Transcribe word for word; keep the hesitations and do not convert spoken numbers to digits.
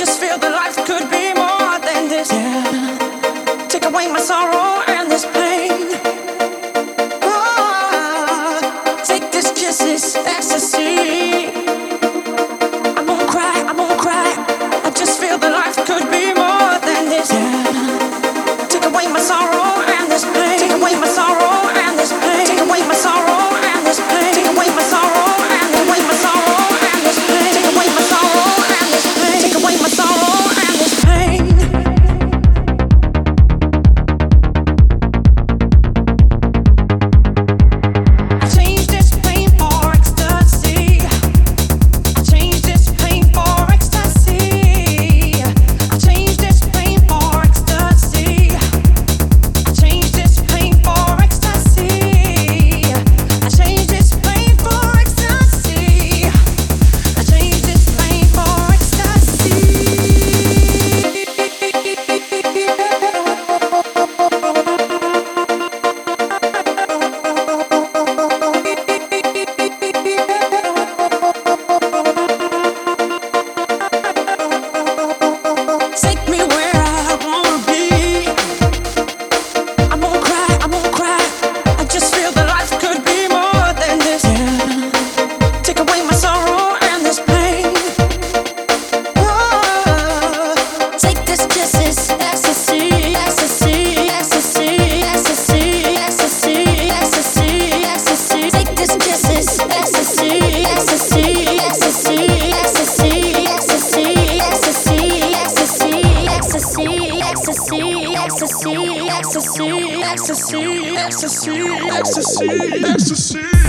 just feel that life could be more than this. Yeah. Take away my sorrow and this pain. Oh, take this kiss, this ecstasy. I won't cry, I won't cry. I just feel that life could be more than this. Yeah. Take away my sorrow and this pain. Take away my sorrow and this pain. Take away my sorrow and this pain. Take away my sorrow and take away my sorrow and this pain. Take away my sorrow and this pain. Take away my sorrow and this pain. I changed this pain for ecstasy. I changed this pain for ecstasy. I changed this pain for ecstasy. I changed this pain for ecstasy. I changed this pain for ecstasy. I changed this pain for ecstasy. Take me where I wanna be. I won't cry, I won't cry. I just feel that life could be more than this. Yeah. Take away my sorrow and this pain. Oh, take this kiss, this ecstasy, ecstasy, ecstasy, ecstasy, ecstasy, ecstasy, ecstasy. Take this kiss, this ecstasy, ecstasy, ecstasy, ecstasy, ecstasy, ecstasy, ecstasy, ecstasy, ecstasy, ecstasy, ecstasy, ecstasy, ecstasy, ecstasy, ecstasy, ecstasy.